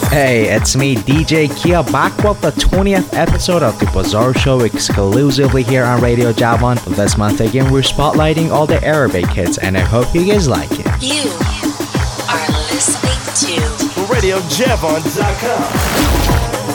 Hey, it's me, DJ Kia, back with the 20th episode of the Bazaar Show exclusively here on Radio Javon. This month again, we're spotlighting all the Arabic hits, and I hope you guys like it. You are listening to RadioJavon.com.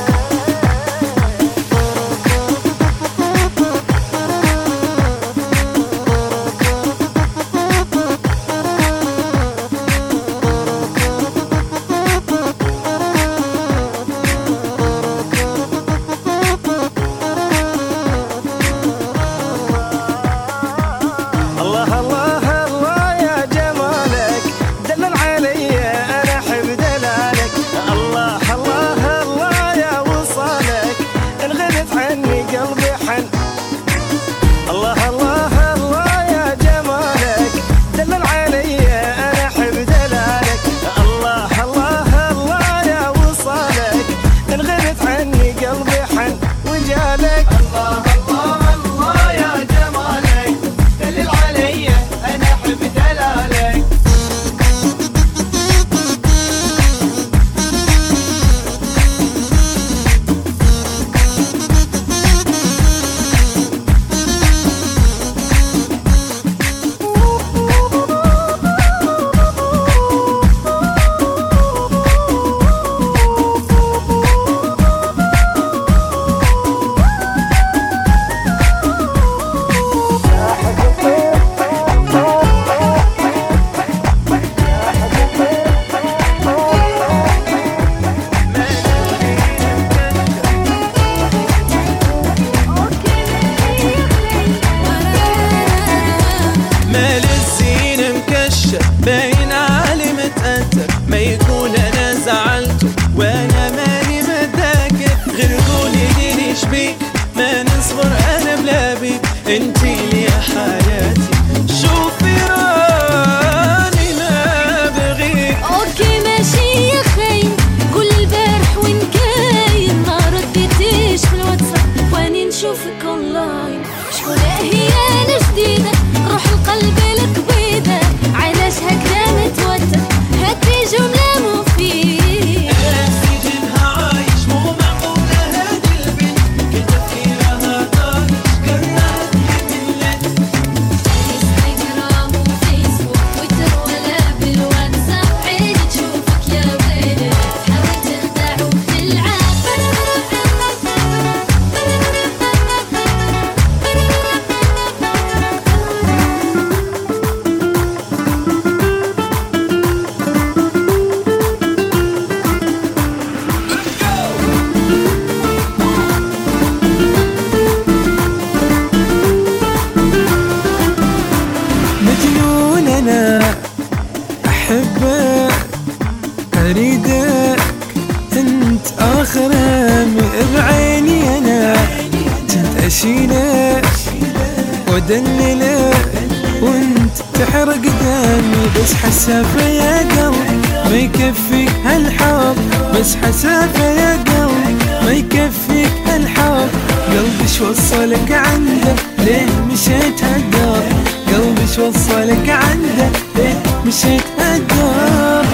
حسافة يا قلب ما يكفيك هالحب، بس حسافة يا قلب ما يكفيك هالحب. قلبي شو وصلك عنده ليه مشيت هالدار، قلبي شو وصلك عنده ليه مشيت هالدار.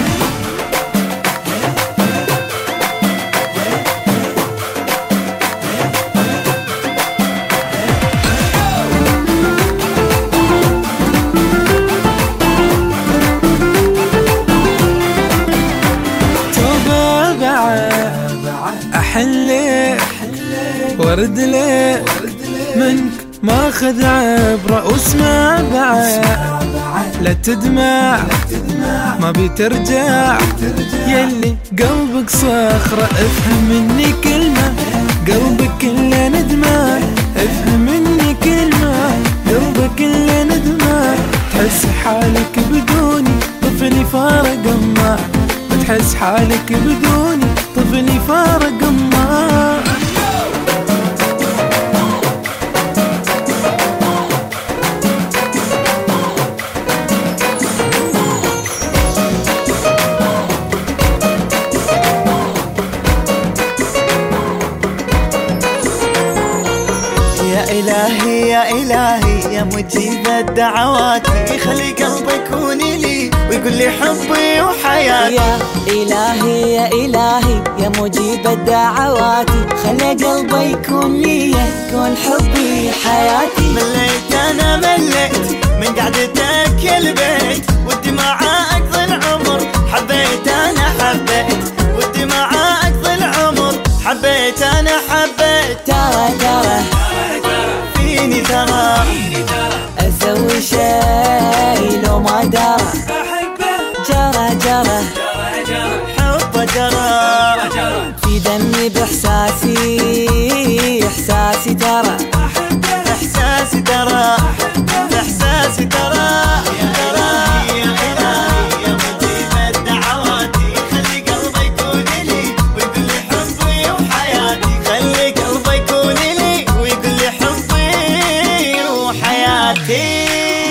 أحلك ورد لك منك ماخذ عبرة، واسمع بعد لا تدمع ما بترجع، يلي قلبك صخرة افهم مني كلمة، قلبك كله ندمان افهم مني كلمة، قلبك كله ندمان. تحس حالك بدوني طفلي فارق ما، تحس حالك بدوني طفلي فارق ما. إلهي يا إلهي يا مجيب الدعوات، خلي قلبي يكون لي ويقول لي حبي وحياتي. حياتي. يا إلهي يا إلهي يا مجيب الدعوات، خلي قلبي يكون لي كون حبي حياتي. مليت أنا مليت من قعدتك البيت، ودي معاك أقضي العمر. حبيت أنا حبيت ودي معاك أقضي العمر. حبيت أنا حبيت. ترى فيني ترى أسوي شي لو ما درى. جرى حب جرى في دمي بإحساسي إحساسي ترى. إحساسي ترى إحساسي ترى. يا إلهي يا إلهي يا مجيب الدعواتي، خلي قلبي يكون لي ويقول لي حبي وحياتي. خلي قلبي يكون لي ويقول لي حبي وحياتي.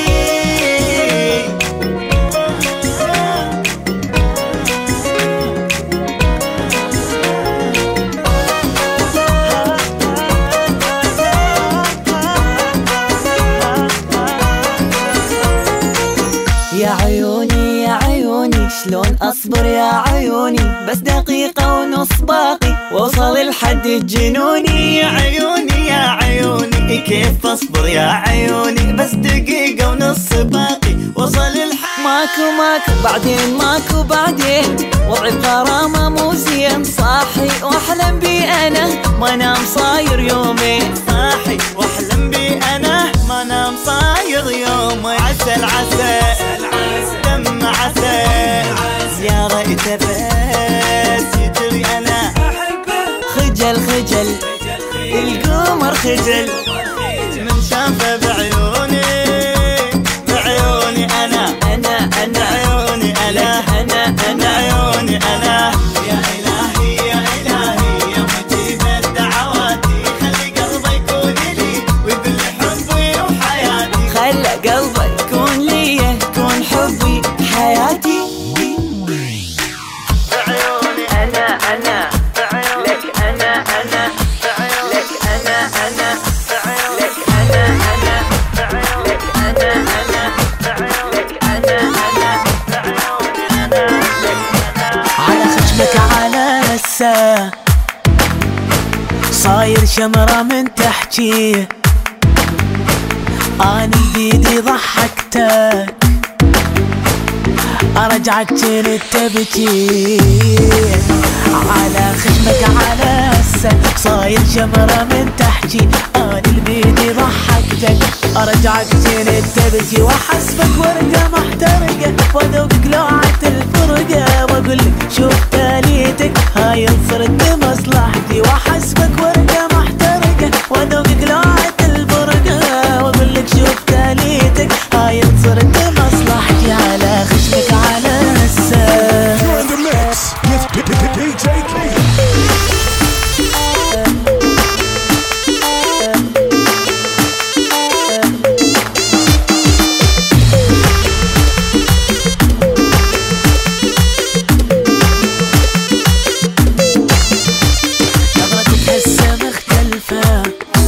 يا عيوني يا عيوني شلون أصبر يا عيوني، بس دقيقة ونص باقي وصل الحد الجنوني. يا عيوني يا عيوني كيف أصبر يا عيوني، بس دقيقة ونص باقي وصل الحد. ماكو بعدين ماكو بعدين، وضعي بغرامة مو زين. صاحي واحلم بي أنا ما نام صاير يومين. صاحي واحلم بي أنا ما نام صاير يومين. عسل عسل دم عسل يا ريت بس يدري أنا خجل القمر خجل من شافه بعيوني. بعيوني أنا بعيوني أنا بعيوني أنا. يا إلهي يا إلهي يا مجيب الدعواتي، خلي قلبي يكون لي ويقول لي حبي وحياتي. خلى قلبي يكون لي كون حبي حياتي. بعيوني أنا لك أنا لك أنا لك على خشمك على هسه صاير شمرة من تحكي. أنا بيدي ضحكتك أرجعك كنت تبكي. على خشمك على هسه صاير شمرة من تحكي. أنا بيدي ضحكتك أرجعك كنت تبكي. وأحسبك ورقة محترقة وأذوقك لوعة الفرقة، وأقولك شوف تاليتك هاي صرت مصلحتي. وأحسبك ورقة محترقة وأذوقك لوعة الفرقة، وأقولك شوف تاليتك هاي صرت مصلحتي. على خشمك على هسه You're in the mix with DJ Key. نظرتك هسه مختلفة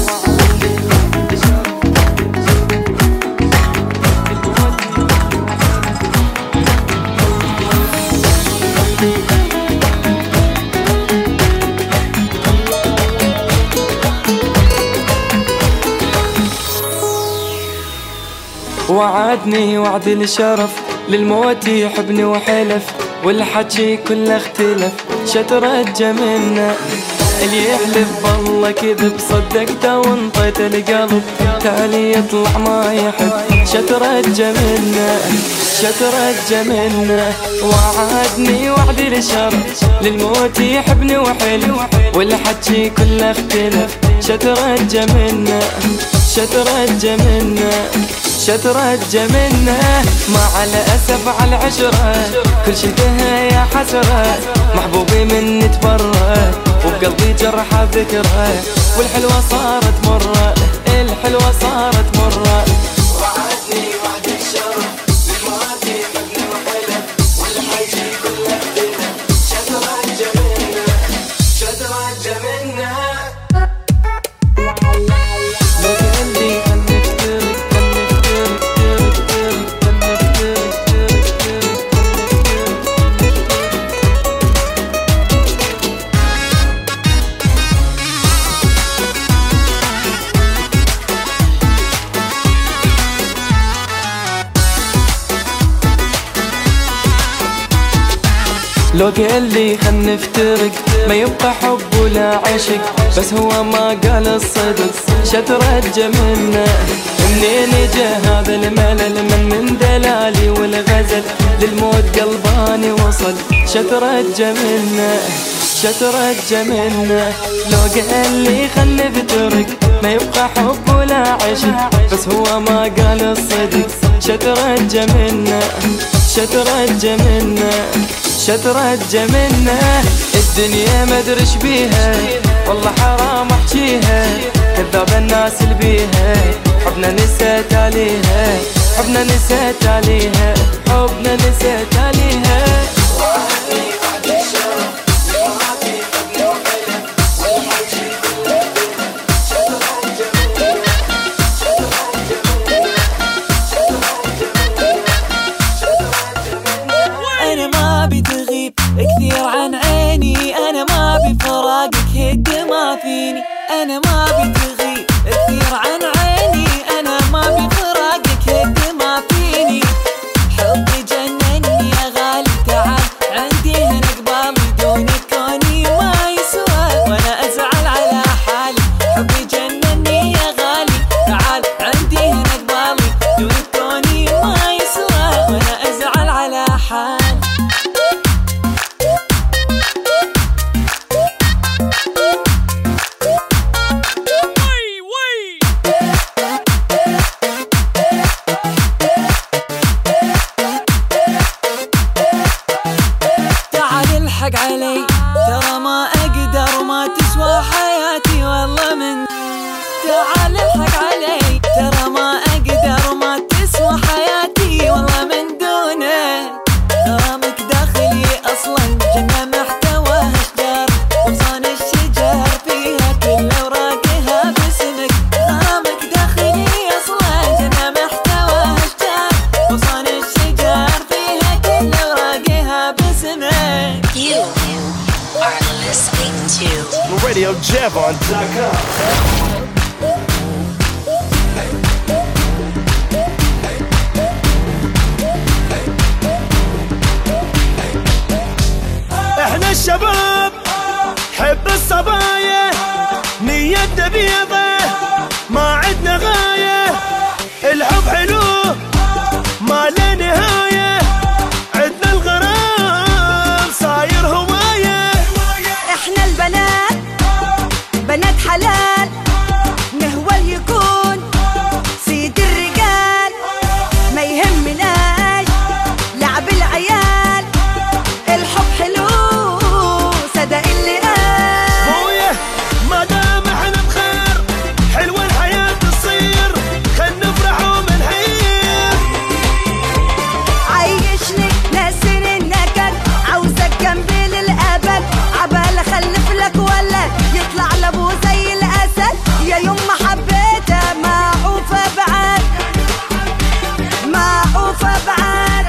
وعدني وعد الشرف للموت يحبني وحلف، والحكي كله اختلف شترجى منا. اللي يحلف بالله كذب صدقته وانطيت القلب، تالي يطلع ما يحب شترجى منا شترجى منا. وعدني وعد الشرف للموت يحبني وحلف، والحكي كله اختلف شترجى منا شترجى منا شترجى منه. مع الأسف على العشرة كل شي بها يا حسرة، محبوبي مني تبرى وبقلبي جرحة ذكرى، والحلوة صارت مرة الحلوة صارت مرة. وعدني وعد الشرف للموت يحبني وحلف، والحكي كله اختلف شترجى منه شترجى منه. لو قال لي خل نفترق ما يبقى حب ولا عشق، بس هو ما قال الصدق شترجى منه. منين جا هذا الملل من دلالي والغزل، للموت قلباني وصل شترجى منه شترجى منه. لو قال لي خل نفترق ما يبقى حب ولا عشق، بس هو ما قال الصدق شترجى منه شترجى منه شترجى منه. الدنيا ما ادريش بيها والله حرام احكيها، كذاب الناس اللي بيها، حبنا نسيت عليها حبنا نسيت عليها حبنا نسيت عليها. أنا ما بتغيب كثير عن عيني، أنا ما بفراقك هد ما فيني. أنا ما بتغيب كثير عن عيني، أنا ما بفراقك هد ما فيني. حبي جنني يا غالي، تعال عندي هنا قبالي، دونك كوني ما يسوى وأنا أزعل على حالي. حبي جنني يا غالي، تعال عندي هنا قبالي، دونك كوني ما يسوى وأنا أزعل على حالي. الحق علي ترى ما أقدر، ما تسوى حياتي والله من. تعال الحق علي ترى ما أقدر، ما تسوى حياتي والله من دونه. غرامك داخلي أصلا جنة محتواها أشجار، وغصان الشجر فيها كل أوراقها باسمك. غرامك داخلي أصلا جنة محتواها أشجار، وغصان الشجر فيها كل أوراقها باسمك. You are listening to RadioJavon.com. احنا الشباب حب الصبايا، نيتنا بيضة ما عدنا غاية. الحب حلو ما له نهاية، عدنا الغرام صاير هواية. احنا البنات بنات حلال، نهوى يكون سيد الرجال، ما يهمناش لعب العيال. الحب حلو صدق اللي قال بويه، ما دام احنا بخير حلوة الحياة تصير، خل نفرح ومنحير. عيشني ناسين النكد، عاوزك جنبي للأبد، عبال أخلف لك ولد يطلع لأبو زي الأسد. يا يوم ما حبيتها معوفة بعد معوفة بعد.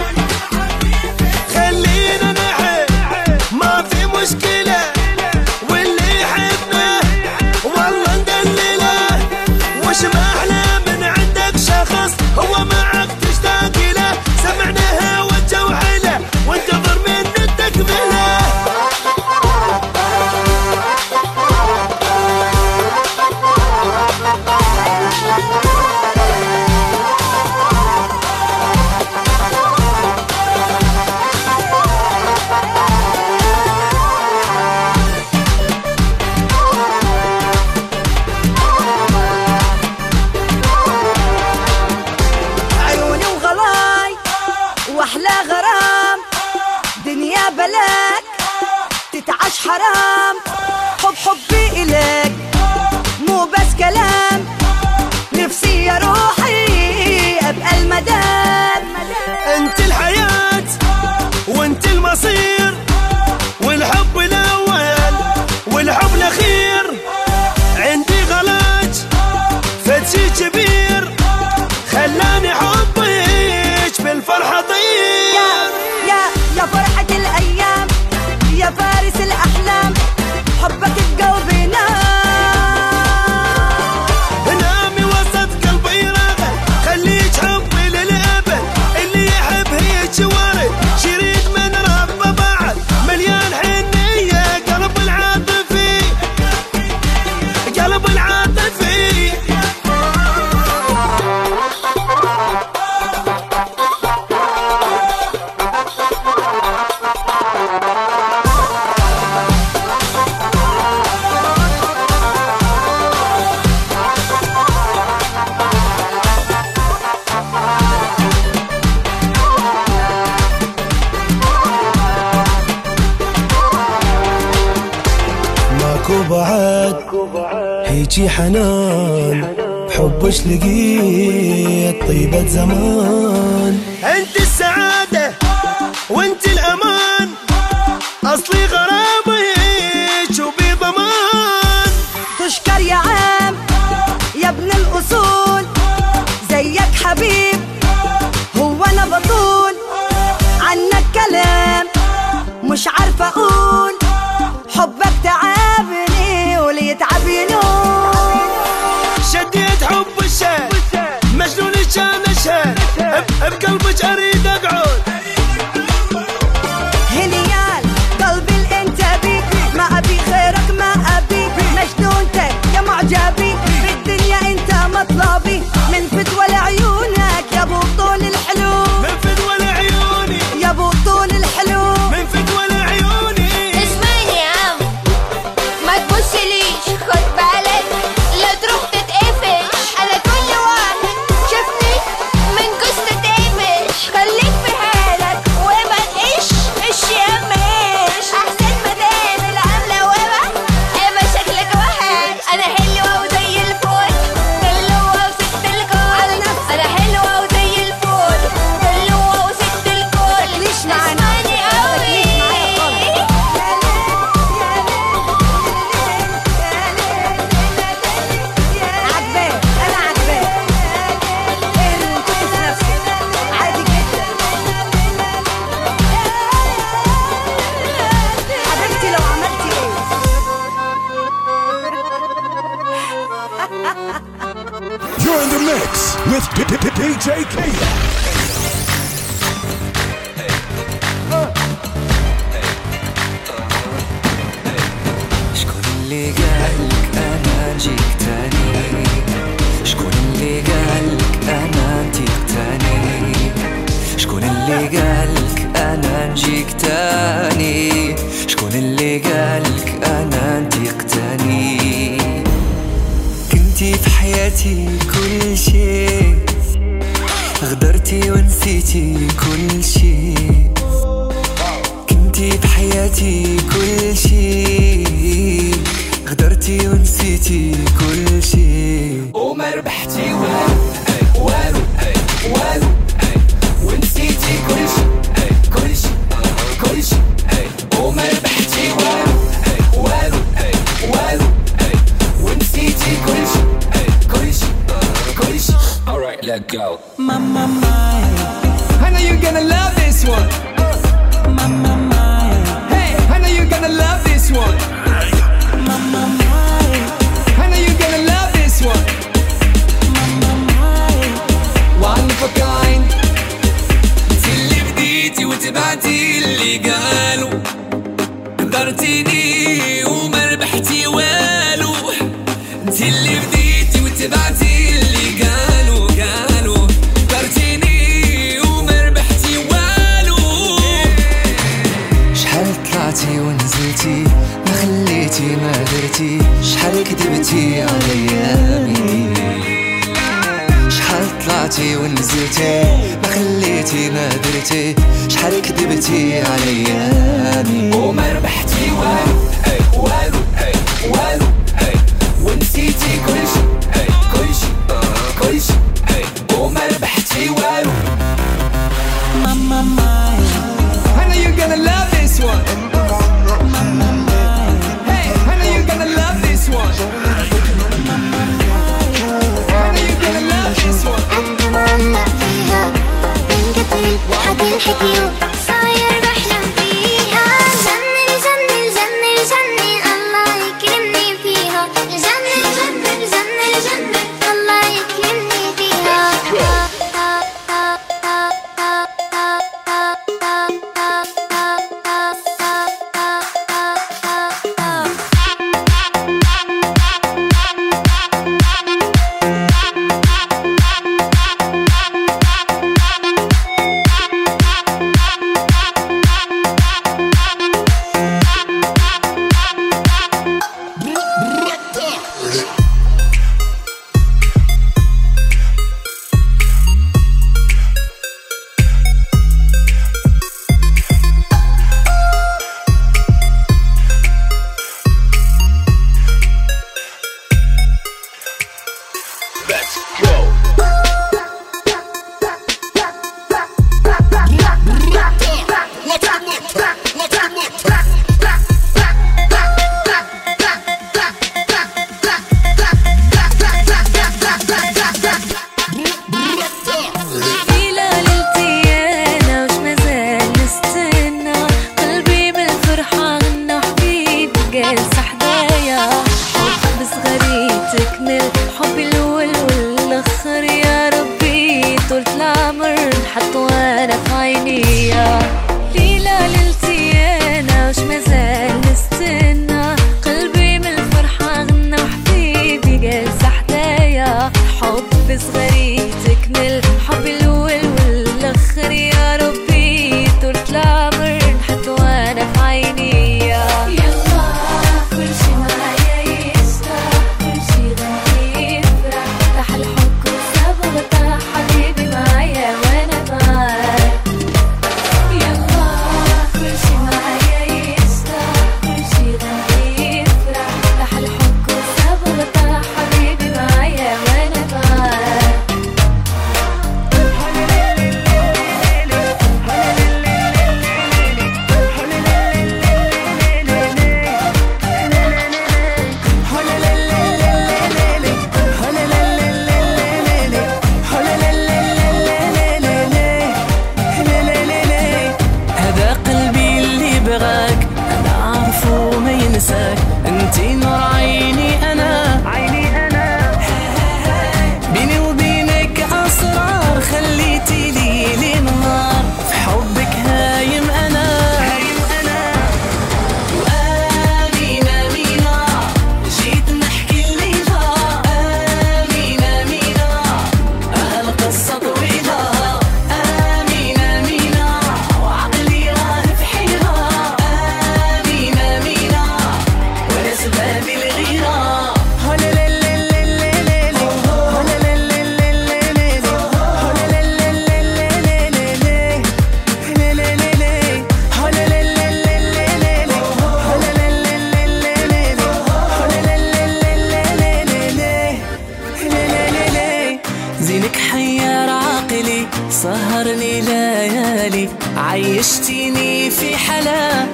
خلينا نحب ما في مشكلة، واللي يحبنا والله ندلله. وش ما احلى من عندك شخص هو معك تشتاق له، سمعناها والجو حله وانتظر من التكمله. عيوني وغلاي واحلى غرام، دنيا بلاك تتعش حرام. حبي إليك مو بس كلام، نفسي يا روحي أبقى المدام. انت الحياة وانت المصير، والحب الاول والحب الاخير. عندي غلاج فتشي كبير، خلاني حبك بالفرحة طير. يا فرحة الأيام، يا فارس الأحلام، حبك بقلبي نام. نامي وسط قلبي راغب، خليك حبي للأبد. اللي يحب هيك بعد هيجي حنان بحبش لقيت طيبة زمان. انت السعادة وانت الامان، اصلي غرامي شو بضمان. تشكر يا عام يا ابن الاصول، زيك حبيب هو انا بطول. عنك كلام مش عارفة اقول، حبك تعبني وليتعب ينول. شديت حب الشان مجنون الشان الشان، بقلبك اريد اقعد. هنيال قلبي الانت بيك، ما ابي غيرك ما ابي. مجنونتك يا معجبي، في الدنيا انت مطلبي. من فتوى لعيونك يا ابو طول الحلو، من فتوى لعيوني يا ابو طول الحلو، من فتوى لعيوني. اسمعني يا عم ما تبصليش، خد بالك لا تروح تتقفش. انا كل واحد شافني من قصة تقفش. خليك في حالك وما تقش يا مش احسن ما تعمل عاملة وما اما شكلك وحش. انا حلوة وزي الفل، حلوة وست الكل. انا حلوة وزي الفل، حلوة وست الكل. اسمعني قوي عجباك انا عجباك، انت في نفسك عادي جدا. حبيبتي لو عملتي ايه؟ You're in the mix with DJ Kia. شكون اللي قالك انا نجيك تاني؟ شكون اللي قالك انا نجيك تاني؟ شكون اللي قالك انا نجيك تاني؟ شكون اللي قالك انا نجيك تاني؟ كنتي في حياتي كل شيء، غدرتي ونسيتي كل شيء. كنتي في حياتي كل شيء، غدرتي ونسيتي كل شيء. وما ربحتي والو والو والو، ونسيتي كل شيء كل شيء كل شيء. وما ربحتي والو والو والو، ونسيتي كل شيء كل شيء كل شيء. Alright, let go. Mama mia, I know you're gonna love this one. mama mia, Hey, I know you're gonna love this one. mama mia, I know you're gonna love this one. mama mia. One of a kind. انت اللي بديتي وتبعتي اللي قالوا، قدرتيني وما ربحتي والو. انت اللي بديتي وتبعتي اللي قالوا قالوا، قدرتيني وما ربحتي والو. شحال طلعتي ونزلتي ما خليتي ما درتي، شحال كذبتي عليامي. شحال طلعتي ونزلتي ما خليتي ما درتي، شحال كذبتي عليامي. وما ربحتي والو والو والو، ونسيتي كل شيء كل شيء كل شيء. وما ربحتي والو. Mama mia, I know you're gonna love this one. Hey, I know you're gonna love this one. I know you're gonna love this one. انت معلق فيها من قبل حكي الحكي صاير بحلم فيها. جنن جنن جنن جنن الله يكرمني فيها. جنن جنن جنن جنن الله يكرمني فيها. انساك انتي نور عيني انا بيني وبينك اسرار خليتي لي نهار في حبك هايم انا وامين امينه جيت نحكي الليله امين امينه القصه طويله امين امينه وعقلي راه في حيره امين امينه ولا سباب الغيره زينك حير عقلي سهرني ليالي عيشتيني في حلا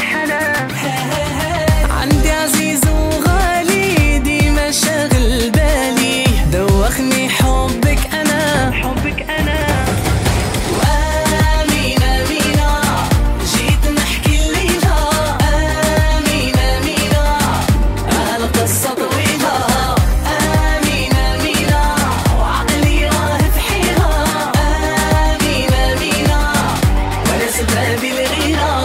عندي عزيز وغالي ديما شاغل بالي دوخني حبك انا وامين امينه جيت نحكي الليله امين امينه القصه طويله امين امينه وعقلي راه في حيره امين امينه ولا سباب الغيره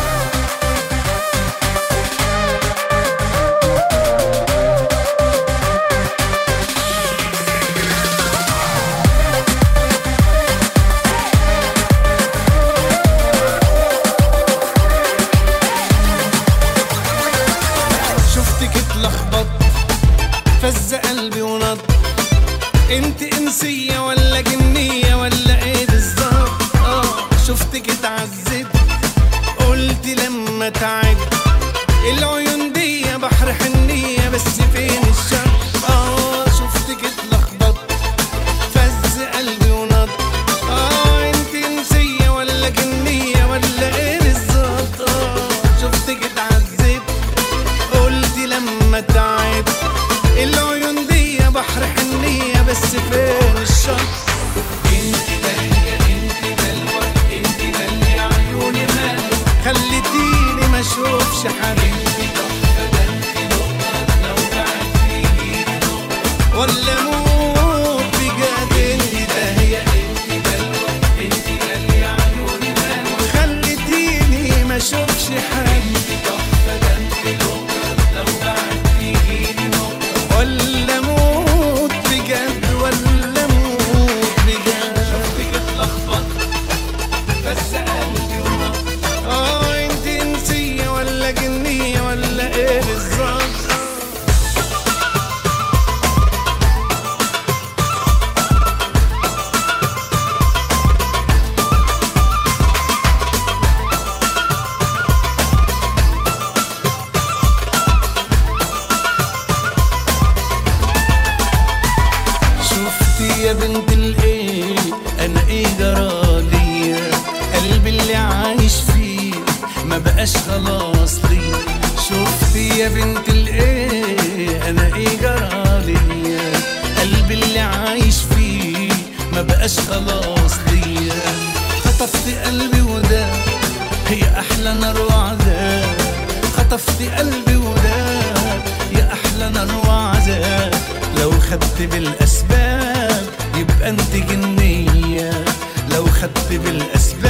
شفتك اتلخبط فز قلبي ونط انت انسية ولا جنية ولا ايه بالظبط شفتك اتعذب قلت لما تعب العيون دي بحر حنية بس فين الشر شفتك اتلخبط فز قلبي ونط انت انسية ولا جنية ولا ايه بالظبط شفتك اتعذب قلت لما تعب العيون دي بحر حنية بس فين الشط انت دالية انت دلوة انت دالية عيوني مالو خليتيني ما اشوفش حبيبي تحفة ده انت نقطة لو بعد فيكي نقطة ولا موت بجد انت دالية انت دلوة انت دالية عيوني مالو خليتيني ما اشوفش حبيبي تحفة ده انت نقطة لو بعد فيكي نقطة ولا موت بجد ولا موت بجد شفتك اتلخبط بس قلبي ونط انت انسية ولا جنية ولا ايه بالظبط شفتي يا بنت الايه انا ايه جرالي قلبي اللي عايش فيه ما بقاش خلاص لي شفتي يا بنت الايه انا ايه جرالي قلبي اللي عايش فيه ما بقاش خلاص لي خطفت قلبي وده هي احلى نار وعذاب خطفت قلبي وده يا احلى نار وعذاب لو خدت بالاسباب يبقى انت جنية لو خدت بالاسباب